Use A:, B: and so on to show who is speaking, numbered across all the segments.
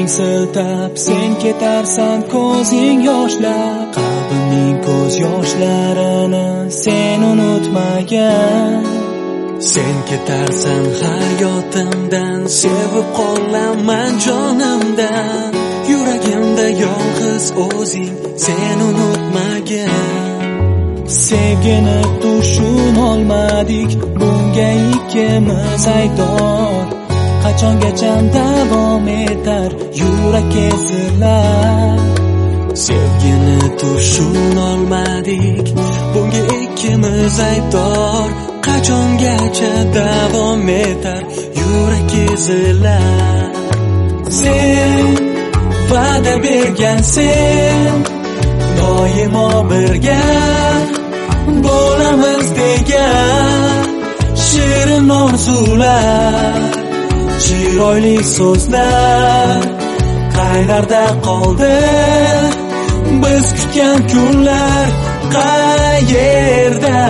A: siltab sen ketarsan ko'zing yoshlab, qalbimning ko'z yoshlarini sen unutmagan. Sen ketarsan hayotimdan, sevib qolaman jonimdan. Yuragimda yolg'iz o'zing sen unutmagan. Sevgini tushunolmadik, bunga ikkimiz aybdor. Qachongacha davom etar yurak ezillar. Sevgini tushunolmadik, bunga ikkimiz aybdor. Qachongacha davom etar yurak ezilar. Sen va'da bergansen, doimo birga bo'lamiz degan shirin orzular, chiroyli so'zlar qaylarda qoldi? Biz kutgan kunlar qayerda?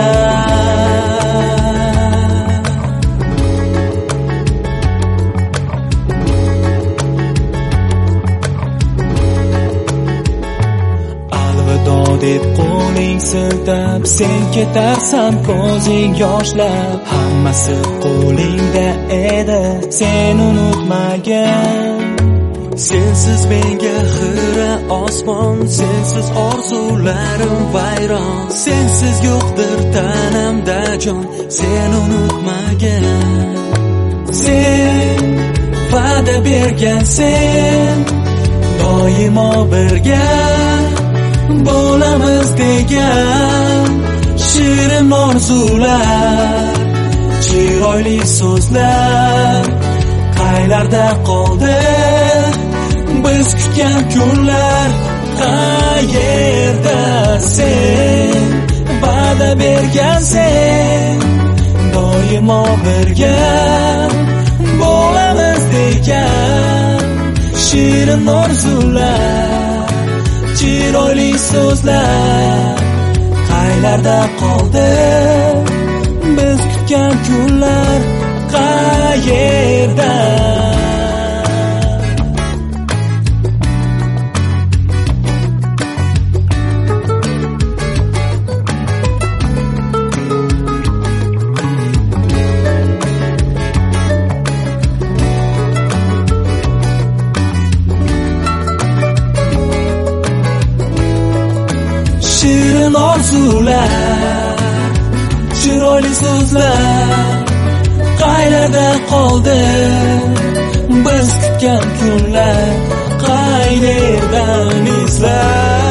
A: deb qo'ling siltab sen ketarsan ko'zing yoshlab, hammasi qo'lingda edi sen unutmagan. Sensiz menga xira osmon, sensiz orzularim vayron. Sensiz yo'qdir tanamda jon, sen unutmagan. Sen va'da bergansen, doimo birga bo'lamiz degan shirin orzular, chiroyli so'zlar qaylarda qoldi? Biz kutgan kunlar qayerda? Sen va'da bergansen, doimo birga bo'lamiz degan shirin orzular, chiroyli so'zlar qaylarda qoldi? Biz kutgan kunlar qayerda? Shirin orzular, chiroyli so'zlar qaylarda qoldi? Biz kutgan kunlar qayerdan izlar?